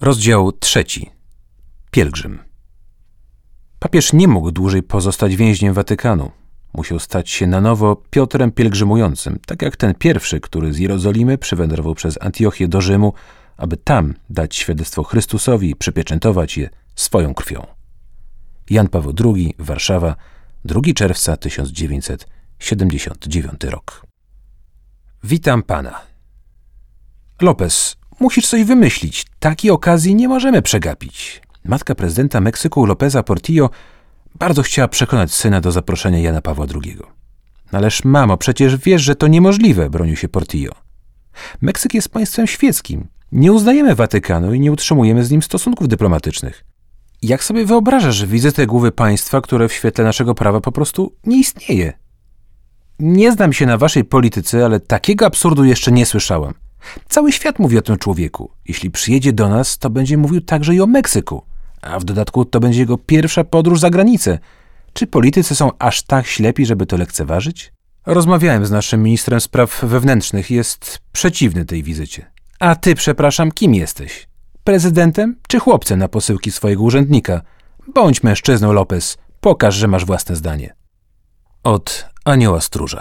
Rozdział 3. Pielgrzym. Papież nie mógł dłużej pozostać więźniem Watykanu. Musiał stać się na nowo Piotrem pielgrzymującym, tak jak ten pierwszy, który z Jerozolimy przywędrował przez Antiochię do Rzymu, aby tam dać świadectwo Chrystusowi i przypieczętować je swoją krwią. Jan Paweł II, Warszawa, 2 czerwca 1979 rok. Witam pana. Lopez, musisz coś wymyślić. Takiej okazji nie możemy przegapić. Matka prezydenta Meksyku Lopeza Portillo bardzo chciała przekonać syna do zaproszenia Jana Pawła II. Ależ mamo, przecież wiesz, że to niemożliwe, bronił się Portillo. Meksyk jest państwem świeckim. Nie uznajemy Watykanu i nie utrzymujemy z nim stosunków dyplomatycznych. Jak sobie wyobrażasz wizytę głowy państwa, które w świetle naszego prawa po prostu nie istnieje? Nie znam się na waszej polityce, ale takiego absurdu jeszcze nie słyszałam. Cały świat mówi o tym człowieku. Jeśli przyjedzie do nas, to będzie mówił także i o Meksyku. A w dodatku to będzie jego pierwsza podróż za granicę. Czy politycy są aż tak ślepi, żeby to lekceważyć? Rozmawiałem z naszym ministrem spraw wewnętrznych. Jest przeciwny tej wizycie. A ty, przepraszam, kim jesteś? Prezydentem czy chłopcem na posyłki swojego urzędnika? Bądź mężczyzną, Lopez. Pokaż, że masz własne zdanie. Od Anioła Stróża.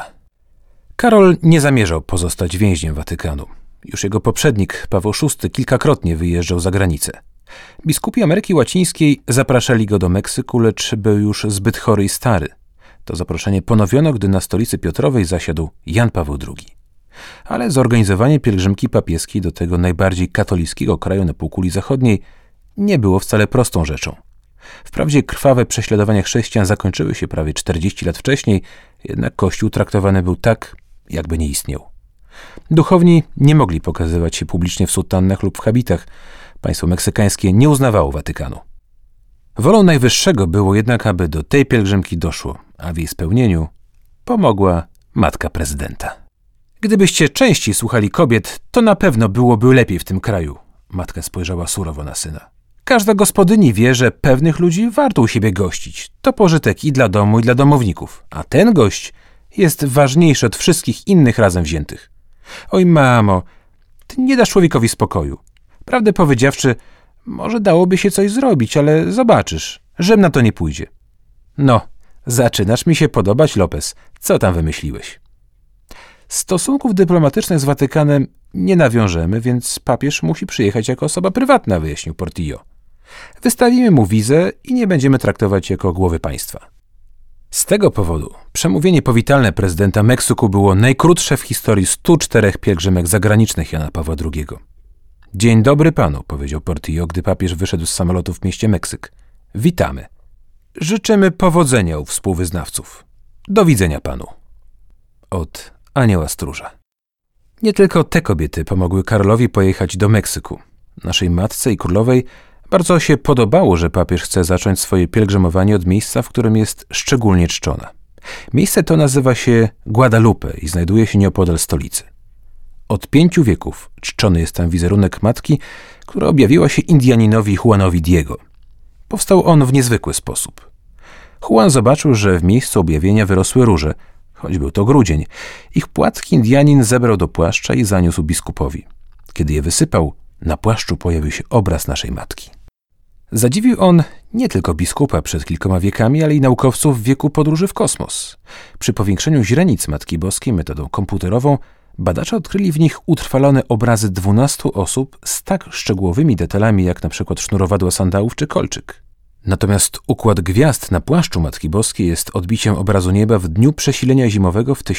Karol nie zamierzał pozostać więźniem Watykanu. Już jego poprzednik, Paweł VI, kilkakrotnie wyjeżdżał za granicę. Biskupi Ameryki Łacińskiej zapraszali go do Meksyku, lecz był już zbyt chory i stary. To zaproszenie ponowiono, gdy na stolicy Piotrowej zasiadł Jan Paweł II. Ale zorganizowanie pielgrzymki papieskiej do tego najbardziej katolickiego kraju na półkuli zachodniej nie było wcale prostą rzeczą. Wprawdzie krwawe prześladowania chrześcijan zakończyły się prawie 40 lat wcześniej, jednak Kościół traktowany był tak, jakby nie istniał. Duchowni nie mogli pokazywać się publicznie w sutannach lub w habitach. Państwo meksykańskie nie uznawało Watykanu. Wolą Najwyższego było jednak, aby do tej pielgrzymki doszło, a w jej spełnieniu pomogła matka prezydenta. Gdybyście częściej słuchali kobiet, to na pewno byłoby lepiej w tym kraju. Matka spojrzała surowo na syna. Każda gospodyni wie, że pewnych ludzi warto u siebie gościć. To pożytek i dla domu, i dla domowników. A ten gość jest ważniejszy od wszystkich innych razem wziętych. Oj, mamo, ty nie dasz człowiekowi spokoju. Prawdę powiedziawszy, może dałoby się coś zrobić, ale zobaczysz, żem na to nie pójdzie. No, zaczynasz mi się podobać, Lopez. Co tam wymyśliłeś? Stosunków dyplomatycznych z Watykanem nie nawiążemy, więc papież musi przyjechać jako osoba prywatna, wyjaśnił Portillo. Wystawimy mu wizę i nie będziemy traktować jako głowy państwa. Z tego powodu przemówienie powitalne prezydenta Meksyku było najkrótsze w historii 104 pielgrzymek zagranicznych Jana Pawła II. Dzień dobry panu, powiedział Portillo, gdy papież wyszedł z samolotu w mieście Meksyk. Witamy. Życzymy powodzenia u współwyznawców. Do widzenia panu. Od Anioła Stróża. Nie tylko te kobiety pomogły Karolowi pojechać do Meksyku. Naszej matce i królowej bardzo się podobało, że papież chce zacząć swoje pielgrzymowanie od miejsca, w którym jest szczególnie czczona. Miejsce to nazywa się Guadalupe i znajduje się nieopodal stolicy. Od 5 wieków czczony jest tam wizerunek matki, która objawiła się Indianinowi Juanowi Diego. Powstał on w niezwykły sposób. Juan zobaczył, że w miejscu objawienia wyrosły róże, choć był to grudzień. Ich płatki Indianin zebrał do płaszcza i zaniósł biskupowi. Kiedy je wysypał, na płaszczu pojawił się obraz naszej matki. Zadziwił on nie tylko biskupa przed kilkoma wiekami, ale i naukowców w wieku podróży w kosmos. Przy powiększeniu źrenic Matki Boskiej metodą komputerową badacze odkryli w nich utrwalone obrazy 12 osób z tak szczegółowymi detalami jak na przykład sznurowadła sandałów czy kolczyk. Natomiast układ gwiazd na płaszczu Matki Boskiej jest odbiciem obrazu nieba w dniu przesilenia zimowego w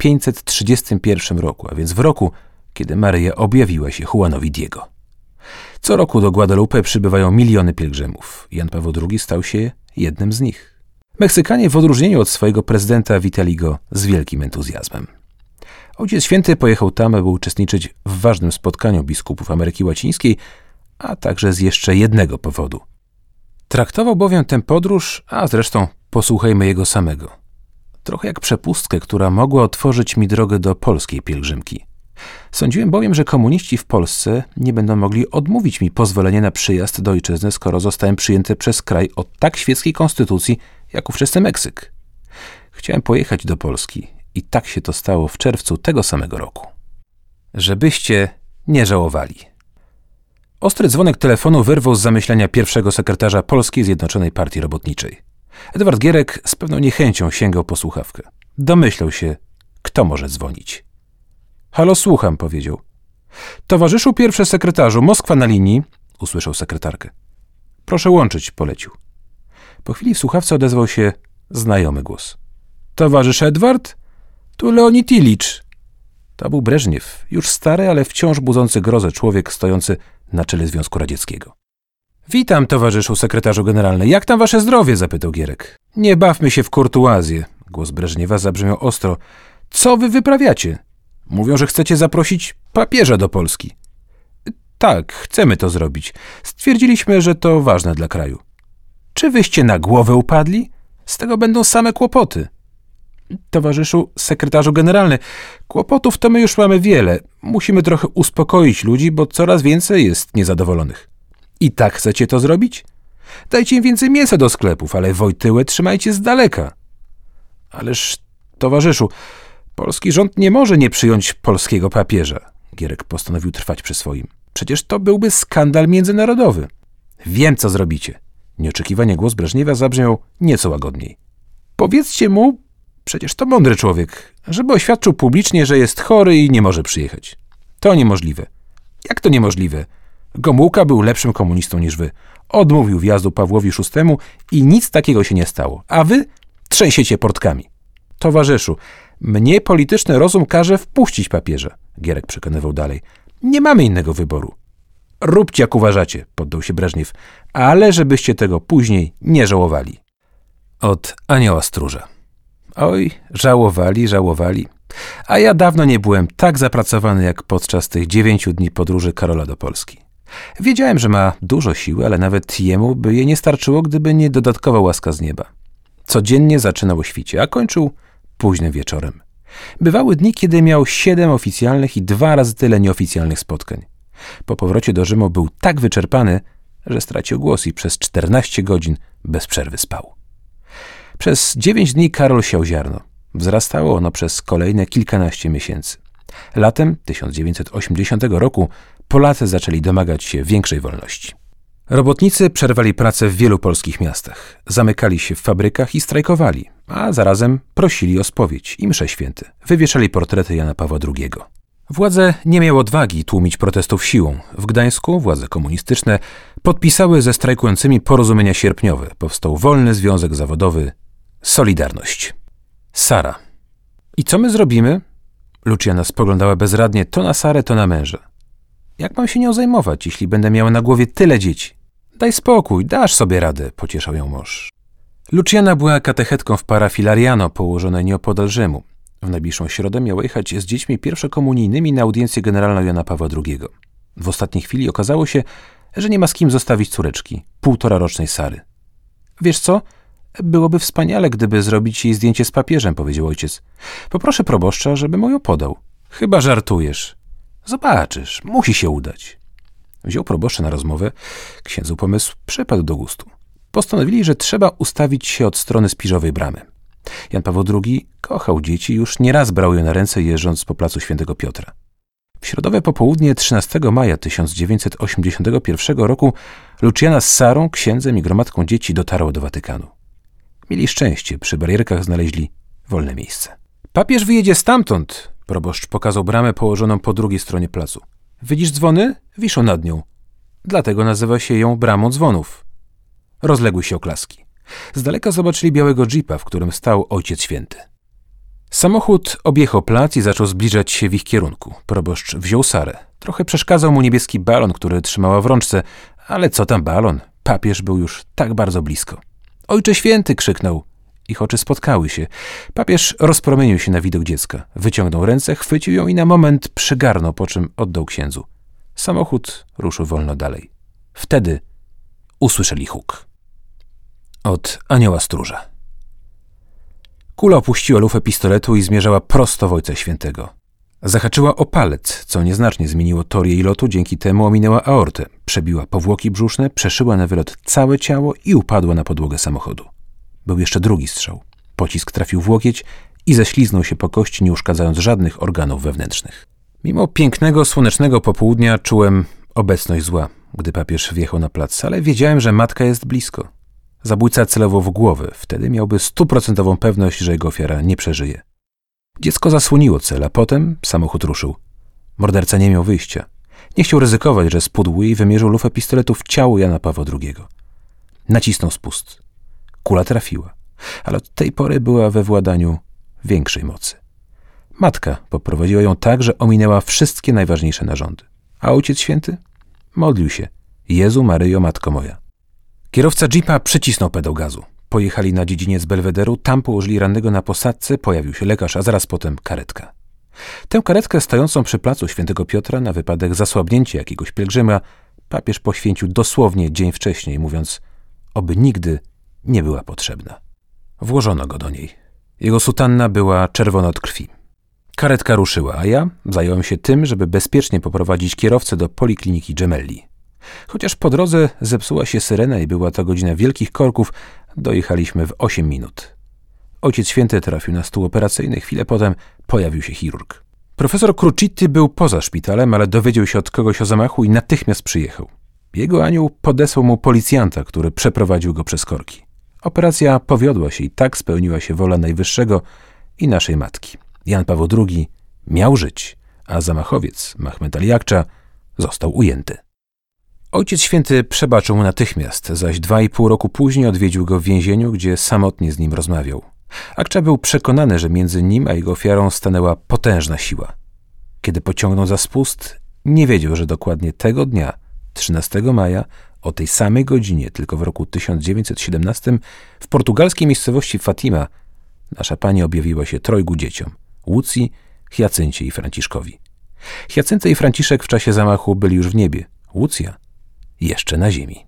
1531 roku, a więc w roku, kiedy Maryja objawiła się Juanowi Diego. Co roku do Guadalupe przybywają miliony pielgrzymów. Jan Paweł II stał się jednym z nich. Meksykanie w odróżnieniu od swojego prezydenta witali go z wielkim entuzjazmem. Ojciec Święty pojechał tam, aby uczestniczyć w ważnym spotkaniu biskupów Ameryki Łacińskiej, a także z jeszcze jednego powodu. Traktował bowiem tę podróż, a zresztą posłuchajmy jego samego, trochę jak przepustkę, która mogła otworzyć mi drogę do polskiej pielgrzymki. Sądziłem bowiem, że komuniści w Polsce nie będą mogli odmówić mi pozwolenia na przyjazd do ojczyzny, skoro zostałem przyjęty przez kraj o tak świeckiej konstytucji, jak ówczesny Meksyk. Chciałem pojechać do Polski i tak się to stało w czerwcu tego samego roku. Żebyście nie żałowali. Ostry dzwonek telefonu wyrwał z zamyślenia pierwszego sekretarza Polskiej Zjednoczonej Partii Robotniczej. Edward Gierek z pewną niechęcią sięgał po słuchawkę. Domyślał się, kto może dzwonić. Halo, słucham, powiedział. Towarzyszu pierwszy sekretarzu, Moskwa na linii, usłyszał sekretarkę. Proszę łączyć, polecił. Po chwili w słuchawce odezwał się znajomy głos. Towarzysz Edward? Tu Leonid Ilicz. To był Breżniew, już stary, ale wciąż budzący grozę człowiek stojący na czele Związku Radzieckiego. Witam, towarzyszu sekretarzu generalny. Jak tam wasze zdrowie? Zapytał Gierek. Nie bawmy się w kurtuazję. Głos Breżniewa zabrzmiał ostro. Co wy wyprawiacie? Mówią, że chcecie zaprosić papieża do Polski. Tak, chcemy to zrobić. Stwierdziliśmy, że to ważne dla kraju. Czy wyście na głowę upadli? Z tego będą same kłopoty. Towarzyszu sekretarzu generalny, kłopotów to my już mamy wiele. Musimy trochę uspokoić ludzi, bo coraz więcej jest niezadowolonych. I tak chcecie to zrobić? Dajcie im więcej mięsa do sklepów, ale Wojtyłę trzymajcie z daleka. Ależ, towarzyszu, polski rząd nie może nie przyjąć polskiego papieża. Gierek postanowił trwać przy swoim. Przecież to byłby skandal międzynarodowy. Wiem, co zrobicie. Nieoczekiwanie głos Breżniewa zabrzmiał nieco łagodniej. Powiedzcie mu, przecież to mądry człowiek, żeby oświadczył publicznie, że jest chory i nie może przyjechać. To niemożliwe. Jak to niemożliwe? Gomułka był lepszym komunistą niż wy. Odmówił wjazdu Pawłowi VI i nic takiego się nie stało. A wy trzęsiecie portkami. Towarzyszu, mnie polityczny rozum każe wpuścić papieża. Gierek przekonywał dalej. Nie mamy innego wyboru. Róbcie jak uważacie, poddał się Breżniew, ale żebyście tego później nie żałowali. Od Anioła Stróża. Oj, żałowali. A ja dawno nie byłem tak zapracowany jak podczas tych 9 dni podróży Karola do Polski. Wiedziałem, że ma dużo siły, ale nawet jemu by jej nie starczyło, gdyby nie dodatkowa łaska z nieba. Codziennie zaczynał o świcie, a kończył późnym wieczorem. Bywały dni, kiedy miał 7 oficjalnych i 2 razy tyle nieoficjalnych spotkań. Po powrocie do Rzymu był tak wyczerpany, że stracił głos i przez 14 godzin bez przerwy spał. Przez 9 dni Karol siał ziarno. Wzrastało ono przez kolejne kilkanaście miesięcy. Latem 1980 roku Polacy zaczęli domagać się większej wolności. Robotnicy przerwali pracę w wielu polskich miastach. Zamykali się w fabrykach i strajkowali, a zarazem prosili o spowiedź i msze święte. Wywieszali portrety Jana Pawła II. Władze nie miały odwagi tłumić protestów siłą. W Gdańsku władze komunistyczne podpisały ze strajkującymi porozumienia sierpniowe. Powstał wolny związek zawodowy Solidarność. Sara. I co my zrobimy? Luciana spoglądała bezradnie to na Sarę, to na męża. Jak mam się nią zajmować, jeśli będę miała na głowie tyle dzieci? Daj spokój, dasz sobie radę, pocieszał ją mąż. Luciana była katechetką w parafii Lariano, położonej nieopodal Rzymu. W najbliższą środę miała jechać z dziećmi pierwszokomunijnymi na audiencję generalną Jana Pawła II. W ostatniej chwili okazało się, że nie ma z kim zostawić córeczki, 1,5-rocznej Sary. Wiesz co? Byłoby wspaniale, gdyby zrobić jej zdjęcie z papieżem, powiedział ojciec. Poproszę proboszcza, żeby mu ją podał. Chyba żartujesz. Zobaczysz, musi się udać. Wziął proboszcza na rozmowę. Księdzu pomysł przypadł do gustu. Postanowili, że trzeba ustawić się od strony Spiżowej Bramy. Jan Paweł II kochał dzieci, już nieraz brał je na ręce, jeżdżąc po placu Świętego Piotra. W środowe popołudnie 13 maja 1981 roku Luciana z Sarą, księdzem i gromadką dzieci dotarła do Watykanu. Mieli szczęście, przy barierkach znaleźli wolne miejsce. Papież wyjedzie stamtąd, proboszcz pokazał bramę położoną po drugiej stronie placu. Widzisz dzwony? Wiszą nad nią. Dlatego nazywa się ją bramą dzwonów. Rozległy się oklaski. Z daleka zobaczyli białego dżipa, w którym stał Ojciec Święty. Samochód objechał plac i zaczął zbliżać się w ich kierunku. Proboszcz wziął Sarę. Trochę przeszkadzał mu niebieski balon, który trzymała w rączce, ale co tam balon? Papież był już tak bardzo blisko. Ojcze Święty! Krzyknął. Ich oczy spotkały się. Papież rozpromienił się na widok dziecka. Wyciągnął ręce, chwycił ją i na moment przygarnął, po czym oddał księdzu. Samochód ruszył wolno dalej. Wtedy usłyszeli huk. Od Anioła Stróża. Kula opuściła lufę pistoletu i zmierzała prosto w Ojca Świętego. Zahaczyła o palec, co nieznacznie zmieniło tor jej lotu, dzięki temu ominęła aortę, przebiła powłoki brzuszne, przeszyła na wylot całe ciało i upadła na podłogę samochodu. Był jeszcze drugi strzał. Pocisk trafił w łokieć i ześliznął się po kości, nie uszkadzając żadnych organów wewnętrznych. Mimo pięknego, słonecznego popołudnia czułem obecność zła. gdy papież wjechał na plac, ale wiedziałem, że matka jest blisko. Zabójca celował w głowę. Wtedy miałby 100% pewność, że jego ofiara nie przeżyje. Dziecko zasłoniło cel, a potem samochód ruszył. Morderca nie miał wyjścia. Nie chciał ryzykować, że spudłuje i wymierzył lufę pistoletu w ciało Jana Pawła II. Nacisnął spust. Kula trafiła, ale od tej pory była we władaniu większej mocy. Matka poprowadziła ją tak, że ominęła wszystkie najważniejsze narządy. A Ojciec Święty modlił się: Jezu Maryjo, Matko moja. Kierowca jeepa przycisnął pedał gazu. Pojechali na dziedziniec Belwederu, tam położyli rannego na posadce, pojawił się lekarz, a zaraz potem karetka. Tę karetkę stojącą przy placu Świętego Piotra na wypadek zasłabnięcia jakiegoś pielgrzyma papież poświęcił dosłownie dzień wcześniej, mówiąc, oby nigdy nie była potrzebna. Włożono go do niej. Jego sutanna była czerwona od krwi. Karetka ruszyła, a ja zająłem się tym, żeby bezpiecznie poprowadzić kierowcę do polikliniki Gemelli. Chociaż po drodze zepsuła się syrena i była to godzina wielkich korków, dojechaliśmy w 8 minut. Ojciec Święty trafił na stół operacyjny, chwilę potem pojawił się chirurg. Profesor Crucitti był poza szpitalem, ale dowiedział się od kogoś o zamachu i natychmiast przyjechał. Jego anioł podesłał mu policjanta, który przeprowadził go przez korki. Operacja powiodła się i tak spełniła się wola Najwyższego i naszej matki. Jan Paweł II miał żyć, a zamachowiec Mehmet Ali Akça został ujęty. Ojciec Święty przebaczył mu natychmiast, zaś 2,5 roku później odwiedził go w więzieniu, gdzie samotnie z nim rozmawiał. Akça był przekonany, że między nim a jego ofiarą stanęła potężna siła. Kiedy pociągnął za spust, nie wiedział, że dokładnie tego dnia, 13 maja, o tej samej godzinie, tylko w roku 1917, w portugalskiej miejscowości Fatima, nasza Pani objawiła się 3 dzieciom – Łucji, Hiacyncie i Franciszkowi. Hiacynta i Franciszek w czasie zamachu byli już w niebie, Łucja jeszcze na ziemi.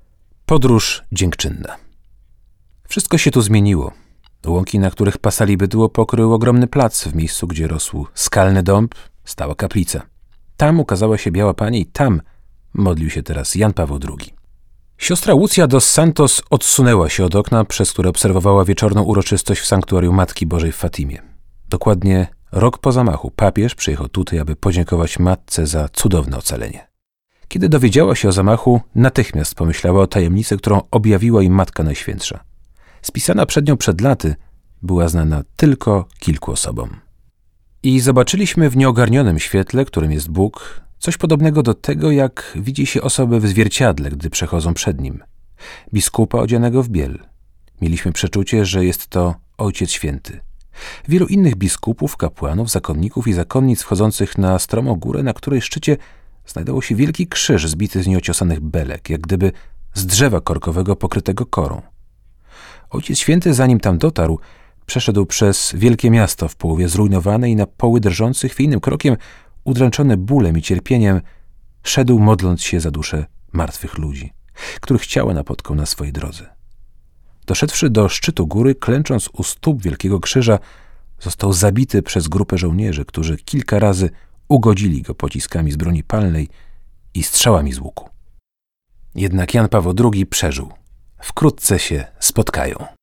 Podróż dziękczynna. Wszystko się tu zmieniło. Łąki, na których pasali bydło, pokrył ogromny plac. W miejscu, gdzie rosł skalny dąb, stała kaplica. Tam ukazała się Biała Pani i tam modlił się teraz Jan Paweł II. Siostra Łucja dos Santos odsunęła się od okna, przez które obserwowała wieczorną uroczystość w sanktuarium Matki Bożej w Fatimie. Dokładnie rok po zamachu papież przyjechał tutaj, aby podziękować matce za cudowne ocalenie. Kiedy dowiedziała się o zamachu, natychmiast pomyślała o tajemnicy, którą objawiła im Matka Najświętsza. Spisana przed nią przed laty, była znana tylko kilku osobom. I zobaczyliśmy w nieogarnionym świetle, którym jest Bóg, coś podobnego do tego, jak widzi się osoby w zwierciadle, gdy przechodzą przed nim. Biskupa odzianego w biel. Mieliśmy przeczucie, że jest to Ojciec Święty. Wielu innych biskupów, kapłanów, zakonników i zakonnic wchodzących na stromą górę, na której szczycie znajdował się wielki krzyż zbity z nieociosanych belek, jak gdyby z drzewa korkowego pokrytego korą. Ojciec Święty, zanim tam dotarł, przeszedł przez wielkie miasto w połowie zrujnowane i na poły drżący chwiejnym krokiem, udręczony bólem i cierpieniem, szedł modląc się za dusze martwych ludzi, których ciała napotkał na swojej drodze. Doszedłszy do szczytu góry, klęcząc u stóp Wielkiego Krzyża, został zabity przez grupę żołnierzy, którzy kilka razy ugodzili go pociskami z broni palnej i strzałami z łuku. Jednak Jan Paweł II przeżył. Wkrótce się spotkają.